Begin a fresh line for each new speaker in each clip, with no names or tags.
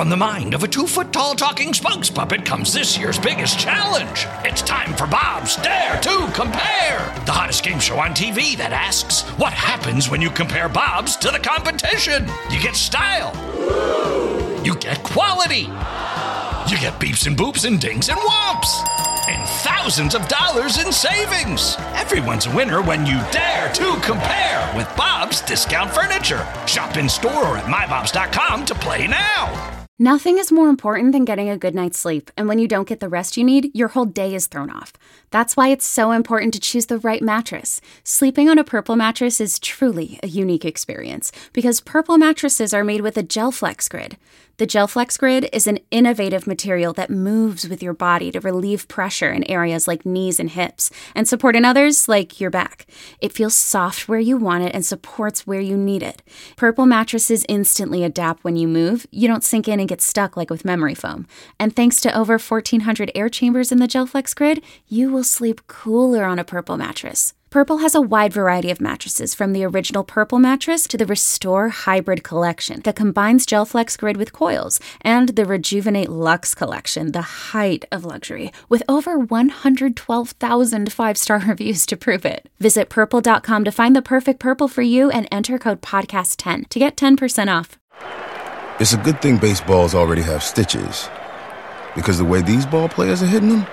from the mind of a 2-foot-tall talking spokes puppet comes this year's biggest challenge. It's time for Bob's Dare to Compare, the hottest game show on TV that asks, what happens when you compare Bobs to the competition? You get style. You get quality. You get beeps and boops and dings and whomps. And thousands of dollars in savings. Everyone's a winner when you dare to compare with Bob's Discount Furniture. Shop in store or at mybobs.com to play now.
Nothing is more important than getting a good night's sleep, and when you don't get the rest you need, your whole day is thrown off. That's why it's so important to choose the right mattress. Sleeping on a Purple mattress is truly a unique experience, because Purple mattresses are made with a GelFlex Grid. The GelFlex Grid is an innovative material that moves with your body to relieve pressure in areas like knees and hips, and support in others like your back. It feels soft where you want it and supports where you need it. Purple mattresses instantly adapt when you move. You don't sink in and get stuck like with memory foam. And thanks to over 1,400 air chambers in the GelFlex Grid, you will sleep cooler on a Purple mattress. Purple has a wide variety of mattresses, from the original Purple mattress to the Restore Hybrid collection that combines GelFlex Grid with coils, and the Rejuvenate Luxe collection, the height of luxury, with over 112,000 five-star reviews to prove it. Visit Purple.com to find the perfect Purple for you and enter code PODCAST10 to get 10% off.
It's a good thing baseballs already have stitches, because the way these ball players are hitting them,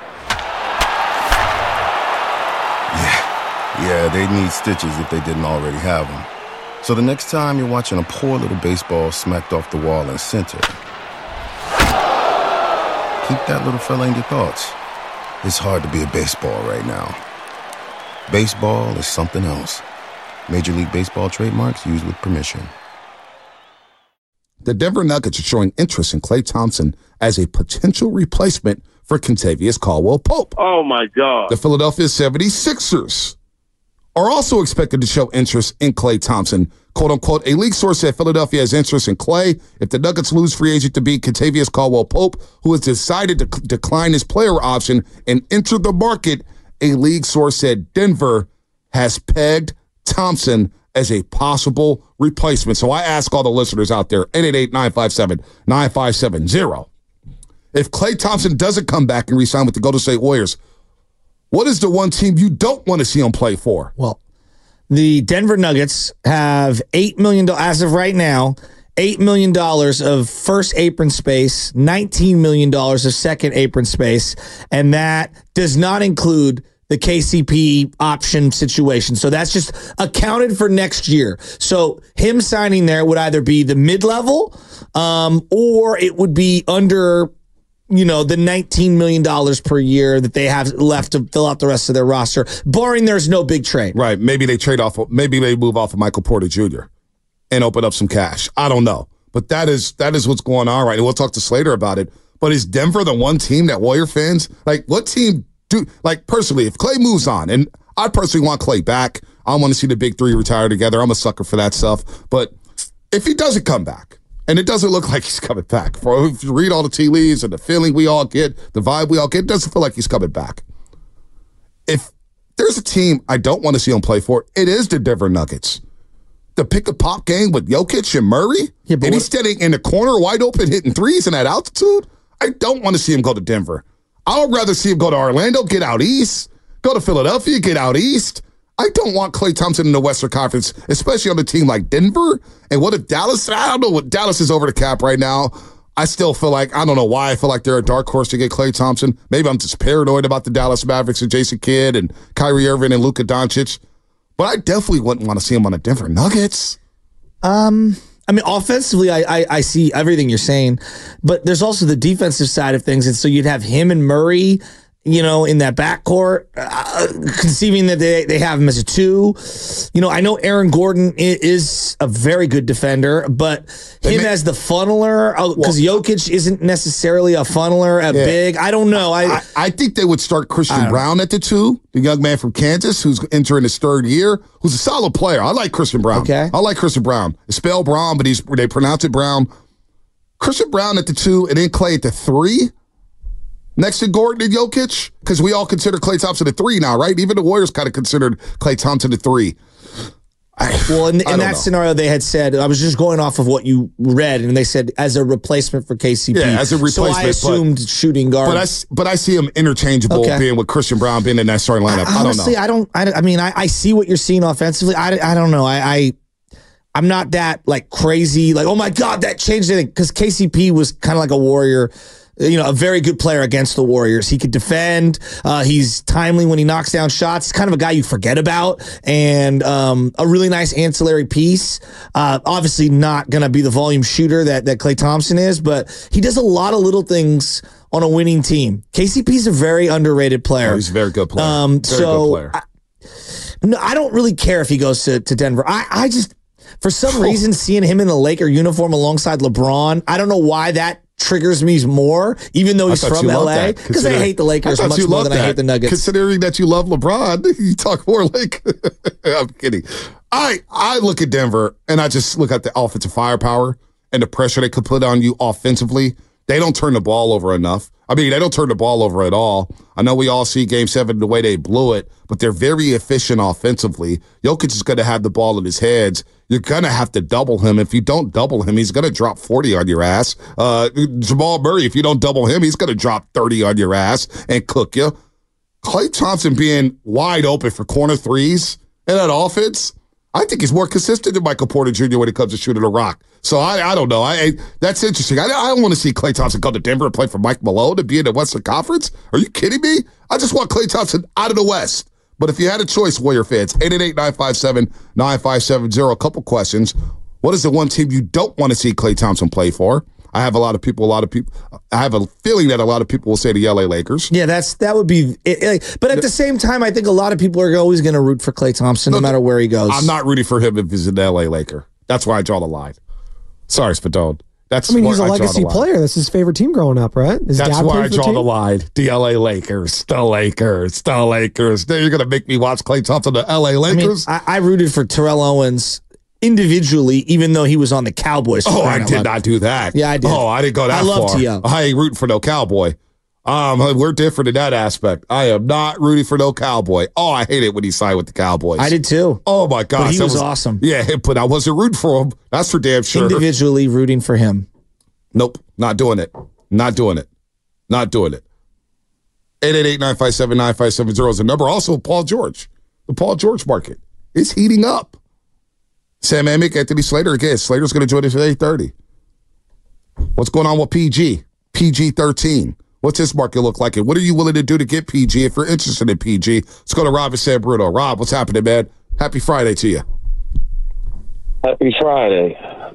yeah, they need stitches if they didn't already have them. So the next time you're watching a poor little baseball smacked off the wall in center, keep that little fella in your thoughts. It's hard to be a baseball right now. Baseball is something else. Major League Baseball trademarks used with permission.
The Denver Nuggets are showing interest in Klay Thompson as a potential replacement for Kentavious Caldwell-Pope.
Oh, my God.
The Philadelphia 76ers are also expected to show interest in Klay Thompson. Quote unquote, a league source said Philadelphia has interest in Klay if the Nuggets lose free agent to be Kentavious Caldwell-Pope, who has decided to decline his player option and enter the market. A league source said Denver has pegged Thompson as a possible replacement. So I ask all the listeners out there, 888-957-9570. If Klay Thompson doesn't come back and re-sign with the Golden State Warriors, what is the one team you don't want to see him play for?
Well, the Denver Nuggets have $8 million, as of right now, $8 million of first apron space, $19 million of second apron space, and that does not include the KCP option situation. So that's just accounted for next year. So him signing there would either be the mid-level or it would be under, the $19 million per year that they have left to fill out the rest of their roster, barring there's no big trade.
Right. Maybe they move off of Michael Porter Jr. and open up some cash. I don't know. But that is what's going on right now. We'll talk to Slater about it. But is Denver the one team that Warrior fans, what team personally, if Klay moves on, and I personally want Klay back, I want to see the big three retire together. I'm a sucker for that stuff. But if he doesn't come back, and it doesn't look like he's coming back, if you read all the tea leaves and the feeling we all get, the vibe we all get, it doesn't feel like he's coming back. If there's a team I don't want to see him play for, it is the Denver Nuggets. The pick-a-pop game with Jokic and Murray, and he's standing in the corner wide open hitting threes in that altitude, I don't want to see him go to Denver. I would rather see him go to Orlando, get out east, go to Philadelphia, get out east. I don't want Klay Thompson in the Western Conference, especially on a team like Denver. And what if Dallas? I don't know what Dallas is over the cap right now. I still feel like, I don't know why I feel like they're a dark horse to get Klay Thompson. Maybe I'm just paranoid about the Dallas Mavericks and Jason Kidd and Kyrie Irving and Luka Doncic. But I definitely wouldn't want to see him on the Denver Nuggets.
Offensively, I see everything you're saying, but there's also the defensive side of things. And so you'd have him and Murray, in that backcourt, conceiving that they have him as a 2. I know Aaron Gordon is a very good defender, but him as the funneler, because Jokic isn't necessarily a funneler at big. I don't know.
I think they would start Christian Brown at the 2, the young man from Kansas who's entering his 3rd year, who's a solid player. I like Christian Brown.
Okay.
I like Christian Brown. It's spelled Brown, but they pronounce it Brown. Christian Brown at the 2, and then Klay at the 3. Next to Gordon and Jokic, because we all consider Klay Thompson a 3 now, right? Even the Warriors kind of considered Klay Thompson a 3.
Well, in that
know.
scenario, they had said, I was just going off of what you read, and they said as a replacement for KCP.
Yeah, as a replacement.
So I assumed shooting guard.
But I see him interchangeable being with Christian Brown being in that starting lineup.
Honestly, I don't know. I mean, I see what you're seeing offensively. I don't know. I'm not that like crazy, like, oh my God, that changed anything. Because KCP was kind of like a Warrior, a very good player against the Warriors. He could defend. He's timely when he knocks down shots. He's kind of a guy you forget about, and a really nice ancillary piece. Obviously not going to be the volume shooter that Klay Thompson is, but he does a lot of little things on a winning team. KCP's a very underrated player.
Oh, he's a very good player. Good player.
I don't really care if he goes to Denver. I just, for some reason, seeing him in the Laker uniform alongside LeBron, I don't know why that triggers me more, even though he's from LA, because I hate the Lakers much more than I hate the Nuggets.
Considering that you love LeBron, you talk more like I'm kidding. I look at Denver and I just look at the offensive firepower and the pressure they could put on you offensively. They don't turn the ball over enough. I mean, they don't turn the ball over at all. I know we all see Game 7 the way they blew it, but they're very efficient offensively. Jokic is going to have the ball in his hands. You're going to have to double him. If you don't double him, he's going to drop 40 on your ass. Jamal Murray, if you don't double him, he's going to drop 30 on your ass and cook you. Klay Thompson being wide open for corner threes in that offense, I think he's more consistent than Michael Porter Jr. when it comes to shooting a rock. So I don't know. That's interesting. I don't want to see Klay Thompson go to Denver and play for Mike Malone to be in the Western Conference. Are you kidding me? I just want Klay Thompson out of the West. But if you had a choice, Warrior fans, 888-957-9570, a couple questions. What is the one team you don't want to see Klay Thompson play for? I have I have a feeling that a lot of people will say the LA Lakers.
Yeah, that would be it. But at the same time, I think a lot of people are always going to root for Klay Thompson no matter where he goes.
I'm not rooting for him if he's an LA Laker. That's why I draw the line. Sorry, Spadone.
He's a legacy player. That's his favorite team growing up, right?
That's why I draw the line. The LA Lakers. The Lakers. The Lakers. Then you're going to make me watch Klay Thompson, the LA Lakers?
I rooted for Terrell Owens individually, even though he was on the Cowboys.
Oh, I did not do that.
Yeah, I did.
Oh, I didn't go that far.
I love T.O.
I ain't rooting for no Cowboy. We're different in that aspect. I am not rooting for no Cowboy. Oh, I hate it when he signed with the Cowboys.
I did too.
Oh, my gosh.
But he was awesome.
Yeah, but I wasn't rooting for him. That's for damn sure.
Individually rooting for him.
Nope, not doing it. Not doing it. Not doing it. 888-957-9570 is the number. Also, Paul George. The Paul George market is heating up. Sam Amick, Anthony Slater. Again, Slater's going to join us at 8:30. What's going on with PG? PG-13. What's his market look like? And what are you willing to do to get PG if you're interested in PG? Let's go to Rob in San Bruno. Rob, what's happening, man? Happy Friday to you.
Happy Friday.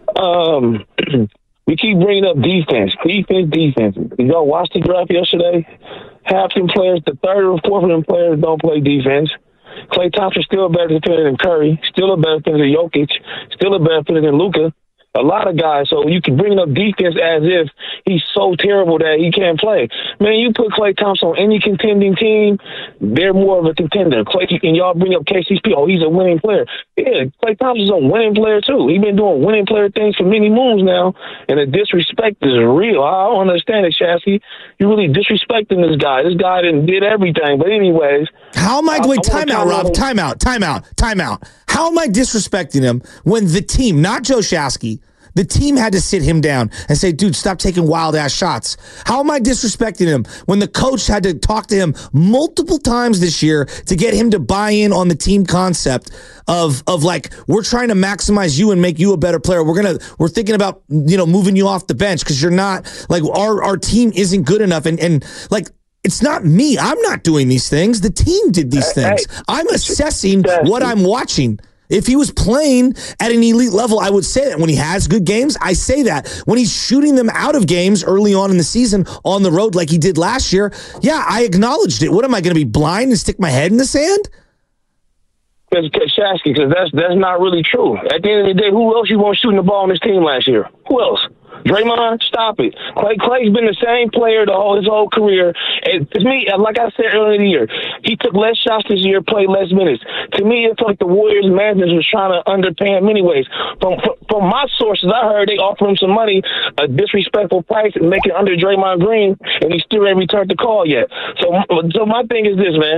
We keep bringing up defense. Did y'all watch the draft yesterday? Half them players, the third or fourth of them players don't play defense. Klay Thompson's still a better defender than Curry, still a better defender than Jokic, still a better defender than Luka. A lot of guys. So you can bring up defense as if he's so terrible that he can't play. Man, you put Klay Thompson on any contending team, they're more of a contender. And y'all bring up KCP. Oh, he's a winning player. Yeah, Klay Thompson's a winning player too. He's been doing winning player things for many moons now, and the disrespect is real. I don't understand it, Shasky. You're really disrespecting this guy. This guy did everything. But anyways.
How am I going? Time out, Rob. Time out. How am I disrespecting him when the team, not Joe Shasky, the team had to sit him down and say, dude, stop taking wild-ass shots? How am I disrespecting him when the coach had to talk to him multiple times this year to get him to buy in on the team concept of like, we're trying to maximize you and make you a better player. We're thinking about, moving you off the bench because you're not, like, our team isn't good enough. And like, it's not me. I'm not doing these things. The team did these things. I'm assessing what I'm watching. If he was playing at an elite level, I would say that. When he has good games, I say that. When he's shooting them out of games early on in the season on the road like he did last year, yeah, I acknowledged it. What am I going to be, blind and stick my head in the sand?
Because that's not really true. At the end of the day, who else you want shooting the ball on this team last year? Who else? Draymond, stop it. Klay's been the same player his whole career. And to me, like I said earlier in the year, he took less shots this year, played less minutes. To me, it's like the Warriors management was trying to underpay him anyways. From my sources, I heard they offer him some money, a disrespectful price, and make it under Draymond Green, and he still ain't returned the call yet. So my thing is this, man.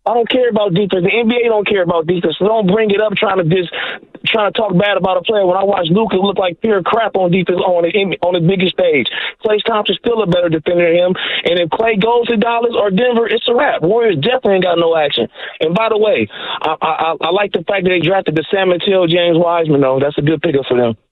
I don't care about defense. The NBA don't care about defense. So don't bring it up trying to talk bad about a player. When I watch Luka look like pure crap on defense on the biggest stage. Klay Thompson's still a better defender than him. And if Klay goes to Dallas or Denver, it's a wrap. Warriors definitely ain't got no action. And by the way, I like the fact that they drafted the Sam Mattel, James Wiseman, though. That's a good pickup for them.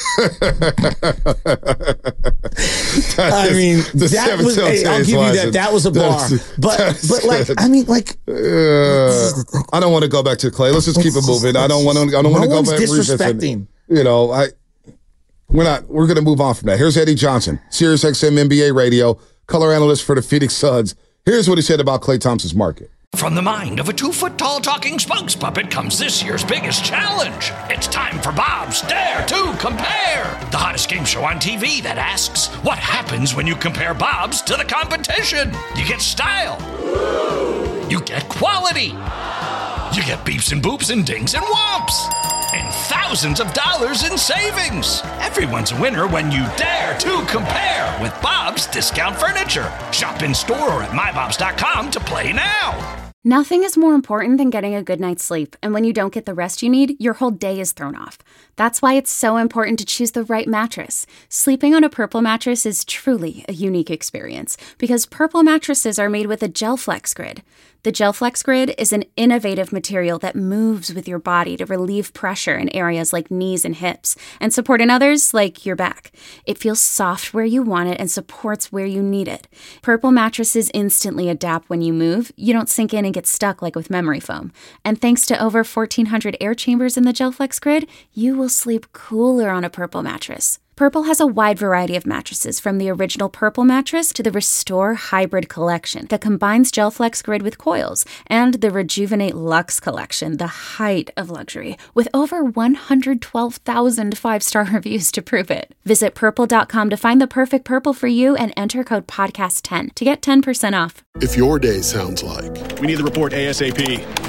I mean, that was. Hey, I'll give you that. That was a bar. But like, I mean, like,
I don't want to go back to Klay. Let's just keep it moving. I don't want to go back.
Disrespecting.
You know, we're not. We're going to move on from that. Here's Eddie Johnson, Sirius XM NBA radio color analyst for the Phoenix Suns. Here's what he said about Klay Thompson's market.
From the mind of a 2-foot-tall talking spokes puppet comes this year's biggest challenge. It's time for Bob's Dare to Compare, the hottest game show on TV that asks, what happens when you compare Bob's to the competition? You get style. You get quality. You get beeps and boops and dings and whomps. And thousands of dollars in savings. Everyone's a winner when you dare to compare with Bob's Discount Furniture. Shop in store or at mybobs.com to play now.
Nothing is more important than getting a good night's sleep, and when you don't get the rest you need, your whole day is thrown off. That's why it's so important to choose the right mattress. Sleeping on a Purple mattress is truly a unique experience, because Purple mattresses are made with a GelFlex Grid. The GelFlex Grid is an innovative material that moves with your body to relieve pressure in areas like knees and hips, and support in others like your back. It feels soft where you want it and supports where you need it. Purple mattresses instantly adapt when you move. You don't sink in and get stuck like with memory foam. And thanks to over 1,400 air chambers in the GelFlex Grid, you will sleep cooler on a Purple mattress. Purple has a wide variety of mattresses, from the original Purple mattress to the Restore Hybrid collection that combines GelFlex Grid with coils, and the Rejuvenate Luxe collection, the height of luxury, with over 112,000 five-star reviews to prove it. Visit Purple.com to find the perfect Purple for you and enter code PODCAST10 to get 10% off.
If your day sounds like,
we need the report ASAP,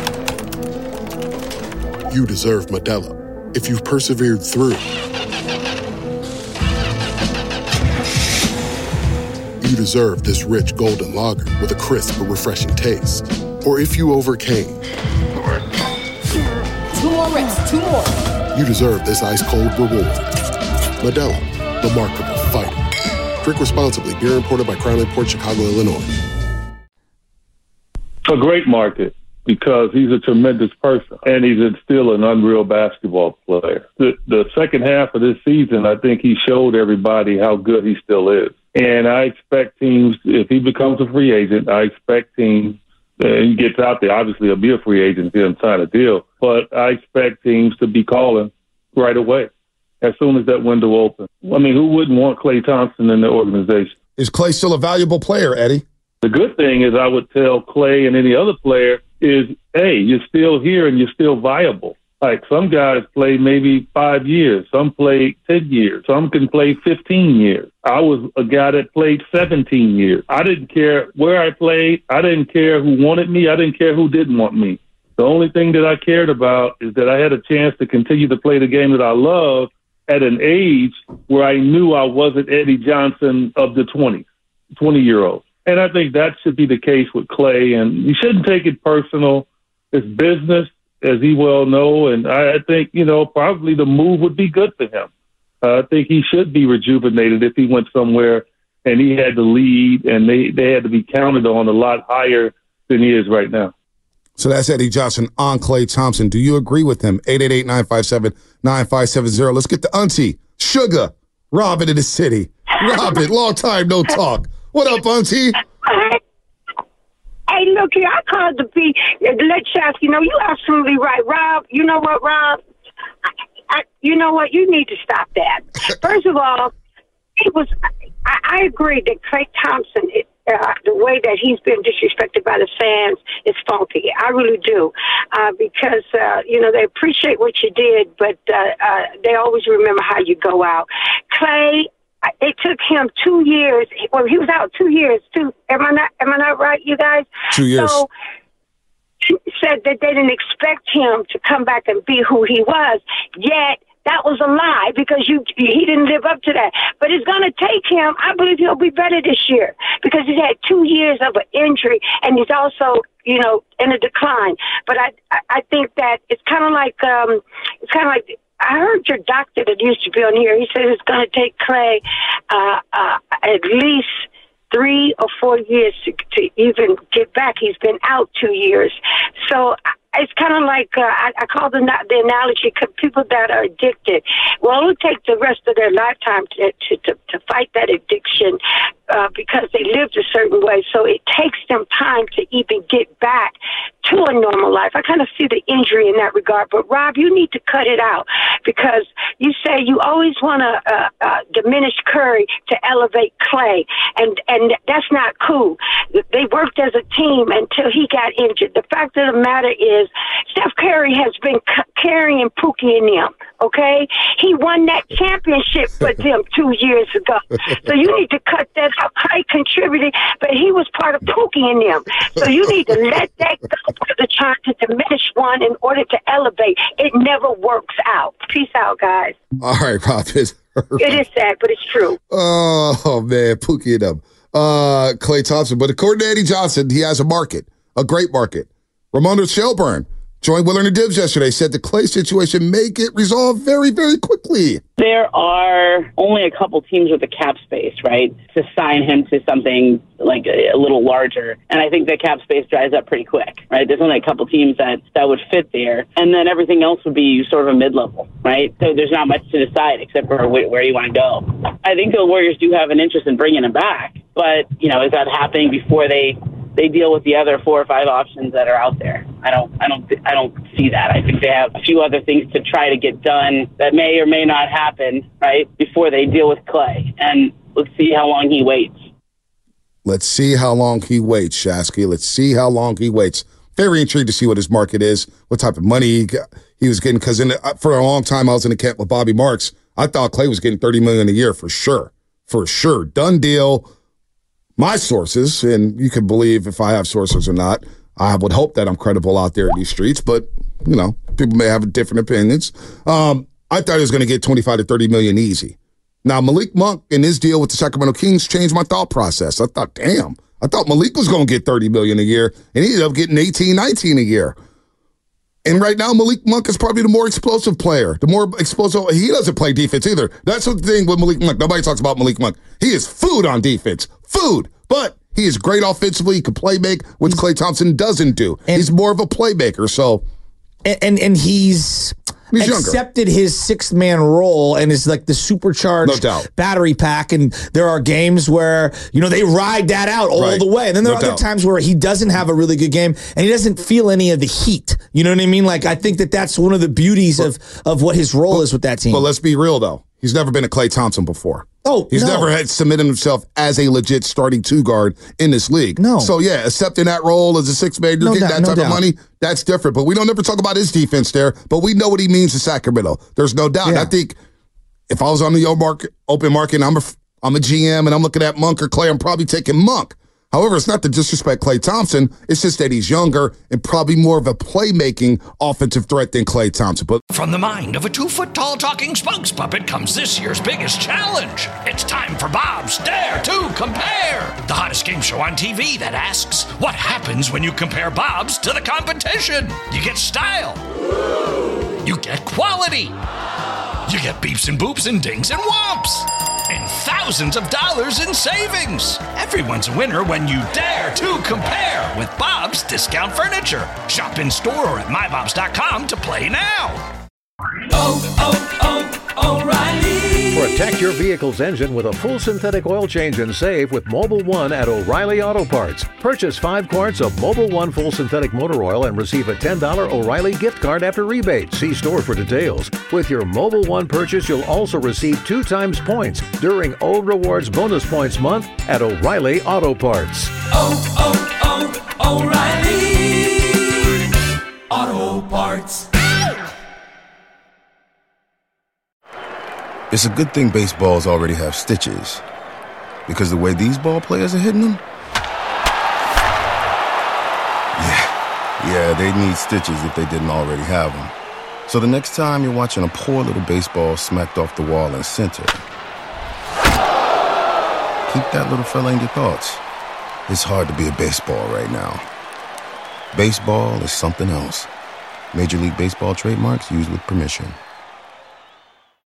you deserve Modelo. If you've persevered through, you deserve this rich golden lager with a crisp but refreshing taste. Or if you overcame.
2 more reps, 2 more.
You deserve this ice-cold reward. Modelo, the mark of a fighter. Drink responsibly. Beer imported by Crown Imports, Chicago, Illinois.
A great market, because he's a tremendous person, and he's still an unreal basketball player. The second half of this season, I think he showed everybody how good he still is. And I expect teams, if he becomes a free agent, I expect teams, and he gets out there, obviously he'll be a free agent if he doesn't sign a deal, but I expect teams to be calling right away as soon as that window opens. I mean, who wouldn't want Klay Thompson in the organization?
Is Klay still a valuable player, Eddie?
The good thing is I would tell Klay and any other player is, hey, you're still here and you're still viable. Like, some guys play maybe 5 years. Some play 10 years. Some can play 15 years. I was a guy that played 17 years. I didn't care where I played. I didn't care who wanted me. I didn't care who didn't want me. The only thing that I cared about is that I had a chance to continue to play the game that I love at an age where I knew I wasn't Eddie Johnson of the 20-year-olds. And I think that should be the case with Klay. And you shouldn't take it personal. It's business, as he well know, and I think, probably the move would be good for him. I think he should be rejuvenated if he went somewhere and he had to lead and they had to be counted on a lot higher than he is right now.
So that's Eddie Johnson on Klay Thompson. Do you agree with him? 888-957-9570. Let's get to Auntie, Sugar, Robin in the city. Robin, long time no talk. What up, Auntie?
Hey, look here, I called to let Chef, you're absolutely right. Rob, you know what, Rob? You know what? You need to stop that. First of all, I agree that Klay Thompson, the way that he's been disrespected by the fans is funky. I really do. Because, they appreciate what you did, but they always remember how you go out. Klay, it took him 2 years. Well, he was out 2 years too. Am I not right, you guys?
2 years.
So he said that they didn't expect him to come back and be who he was. Yet that was a lie, because he didn't live up to that. But it's going to take him. I believe he'll be better this year, because he's had 2 years of an injury, and he's also in a decline. But I think that it's kind of like I heard your doctor that used to be on here. He said it's going to take Klay at least 3 or 4 years to even get back. He's been out 2 years. So it's kind of like, I call the analogy, people that are addicted. Well, it'll take the rest of their lifetime to fight that addiction because they lived a certain way. So it takes them time to even get back to a normal life. I kind of see the injury in that regard. But, Rob, you need to cut it out because you say you always want to diminish Curry to elevate Klay, and that's not cool. They worked as a team until he got injured. The fact of the matter is Steph Curry has been carrying Pookie and them, okay? He won that championship for them 2 years ago. So you need to cut that out. Klay contributed, but he was part of Pookie and them. So you need to let that go for the trying to diminish one in order to elevate. It never works out. Peace out, guys.
All right, Rob.
It is sad, but it's true.
Oh, man. Pookie and them. Klay Thompson. But according to Eddie Johnson, he has a market, a great market. Ramona Shelburne joined Willard and Dibs yesterday, said the Klay situation may get resolved very, very quickly.
There are only a couple teams with the cap space, right, to sign him to something like a little larger. And I think the cap space dries up pretty quick, right? There's only a couple teams that would fit there. And then everything else would be sort of a mid-level, right? So there's not much to decide except for where you want to go. I think the Warriors do have an interest in bringing him back. But, is that happening before they deal with the other 4 or 5 options that are out there? I don't see that. I think they have a few other things to try to get done that may or may not happen, right, before they deal with Klay. And let's see how long he waits.
Let's see how long he waits, Shasky. Let's see how long he waits. Very intrigued to see what his market is, what type of money he was getting. Because for a long time, I was in the camp with Bobby Marks. I thought Klay was getting $30 million a year for sure. For sure. Done deal. My sources, and you can believe if I have sources or not, I would hope that I'm credible out there in these streets, but, people may have different opinions. I thought he was going to get 25 to 30 million easy. Now, Malik Monk and his deal with the Sacramento Kings changed my thought process. I thought, damn, I thought Malik was going to get 30 million a year, and he ended up getting 18, 19 a year. And right now, Malik Monk is probably the more explosive player. The more explosive, he doesn't play defense either. That's the thing with Malik Monk. Nobody talks about Malik Monk. He is food on defense. Food. But he is great offensively. He can play make, which Klay Thompson doesn't do. He's more of a playmaker. So,
and he's accepted his 6-man role and is like the supercharged battery pack. And there are games where, they ride that out all the way. And then there are other times where he doesn't have a really good game and he doesn't feel any of the heat. You know what I mean? Like, I think that's one of the beauties of what his role is with that team.
But let's be real, though. He's never been a Klay Thompson before. He's never had submitted himself as a legit starting 2 guard in this league. No. So, yeah, accepting that role as a 6-man, you're getting that type of money, that's different. But we don't ever talk about his defense there, but we know what he means to Sacramento. There's no doubt. Yeah. I think if I was on the open market and I'm a GM and I'm looking at Monk or Klay, I'm probably taking Monk. However, it's not to disrespect Klay Thompson. It's just that he's younger and probably more of a playmaking offensive threat than Klay Thompson. But
from the mind of a 2-foot-tall talking spokes puppet comes this year's biggest challenge. It's time for Bob's Dare to Compare, the hottest game show on TV that asks, what happens when you compare Bob's to the competition? You get style. You get quality. You get beeps and boops and dings and whomps. And thousands of dollars in savings. Everyone's a winner when you dare to compare with Bob's Discount Furniture. Shop in store or at mybobs.com to play now.
O'Reilly. Protect your vehicle's engine with a full synthetic oil change and save with Mobil 1 at O'Reilly Auto Parts. Purchase 5 quarts of Mobil 1 full synthetic motor oil and receive a $10 O'Reilly gift card after rebate. See store for details. With your Mobil 1 purchase, you'll also receive 2 times points during O Rewards Bonus Points Month at O'Reilly Auto Parts.
O'Reilly Auto Parts.
It's a good thing baseballs already have stitches, because the way these ball players are hitting them, yeah, they need stitches if they didn't already have them. So the next time you're watching a poor little baseball smacked off the wall in center, keep that little fella in your thoughts. It's hard to be a baseball right now. Baseball is something else. Major League Baseball trademarks used with permission.